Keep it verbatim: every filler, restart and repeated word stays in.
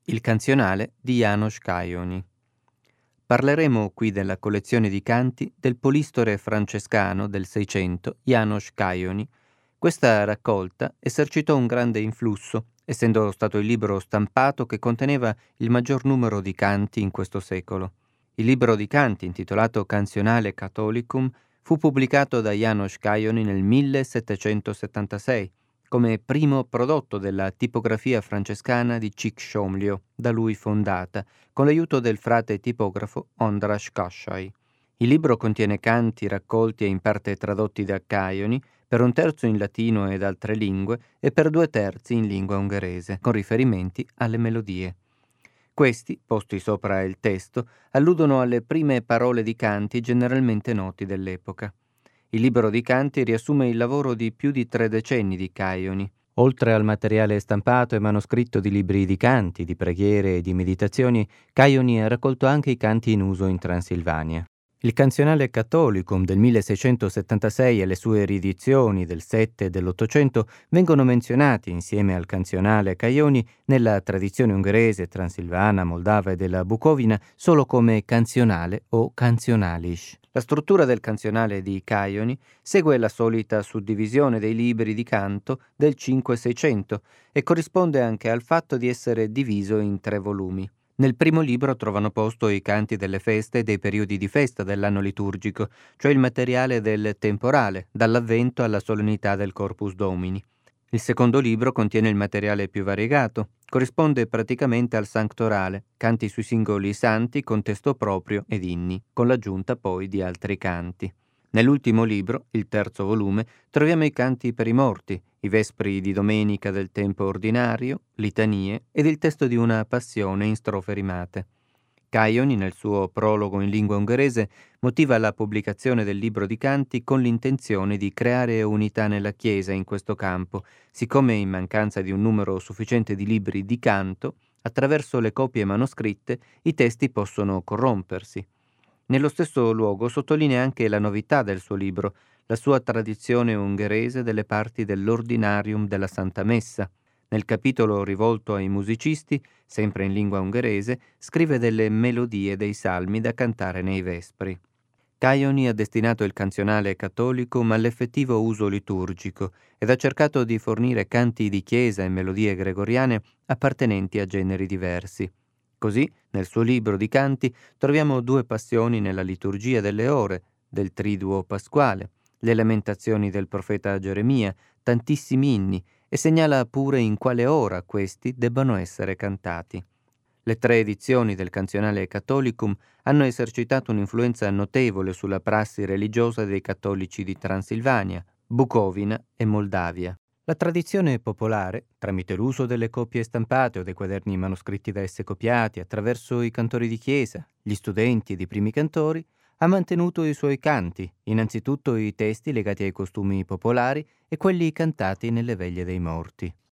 Il canzionale di János Kaioni. Parleremo qui della collezione di canti del polistore francescano del Seicento János Kaioni. Questa raccolta esercitò un grande influsso, essendo stato il libro stampato che conteneva il maggior numero di canti in questo secolo. Il libro di canti, intitolato Canzionale Catholicum, fu pubblicato da János Kaioni nel millesettecentosettantasei, come primo prodotto della tipografia francescana di Csík-Somlyó, da lui fondata, con l'aiuto del frate tipografo András Kassai. Il libro contiene canti raccolti e in parte tradotti da Kaioni, per un terzo in latino ed altre lingue e per due terzi in lingua ungherese, con riferimenti alle melodie. Questi, posti sopra il testo, alludono alle prime parole di canti generalmente noti dell'epoca. Il libro di canti riassume il lavoro di più di tre decenni di Kaioni. Oltre al materiale stampato e manoscritto di libri di canti, di preghiere e di meditazioni, Kaioni ha raccolto anche i canti in uso in Transilvania. Il Canzionale Catholicum del milleseicentosettantasei e le sue riedizioni del sette e dell'Ottocento vengono menzionati insieme al Canzionale Kaioni nella tradizione ungherese, transilvana, moldava e della Bucovina solo come canzionale o canzionalish. La struttura del canzionale di Kaioni segue la solita suddivisione dei libri di canto del cinque-seicento e corrisponde anche al fatto di essere diviso in tre volumi. Nel primo libro trovano posto i canti delle feste e dei periodi di festa dell'anno liturgico, cioè il materiale del temporale, dall'Avvento alla solennità del Corpus Domini. Il secondo libro contiene il materiale più variegato, corrisponde praticamente al sanctorale, canti sui singoli santi con testo proprio ed inni, con l'aggiunta poi di altri canti. Nell'ultimo libro, il terzo volume, troviamo i canti per i morti, i vespri di domenica del tempo ordinario, litanie ed il testo di una passione in strofe rimate. Kaioni, nel suo prologo in lingua ungherese, motiva la pubblicazione del libro di canti con l'intenzione di creare unità nella Chiesa in questo campo, siccome in mancanza di un numero sufficiente di libri di canto, attraverso le copie manoscritte i testi possono corrompersi. Nello stesso luogo sottolinea anche la novità del suo libro, la sua tradizione ungherese delle parti dell'ordinarium della Santa Messa. Nel capitolo rivolto ai musicisti, sempre in lingua ungherese, scrive delle melodie dei salmi da cantare nei vespri. Kaioni ha destinato il canzionale Catholicum all'effettivo uso liturgico ed ha cercato di fornire canti di chiesa e melodie gregoriane appartenenti a generi diversi. Così, nel suo libro di canti, troviamo due passioni nella liturgia delle ore, del Triduo pasquale, le lamentazioni del profeta Geremia, tantissimi inni, e segnala pure in quale ora questi debbano essere cantati. Le tre edizioni del Canzionale Catholicum hanno esercitato un'influenza notevole sulla prassi religiosa dei cattolici di Transilvania, Bucovina e Moldavia. La tradizione popolare, tramite l'uso delle copie stampate o dei quaderni manoscritti da esse copiati attraverso i cantori di chiesa, gli studenti ed i primi cantori, ha mantenuto i suoi canti, innanzitutto i testi legati ai costumi popolari e quelli cantati nelle veglie dei morti.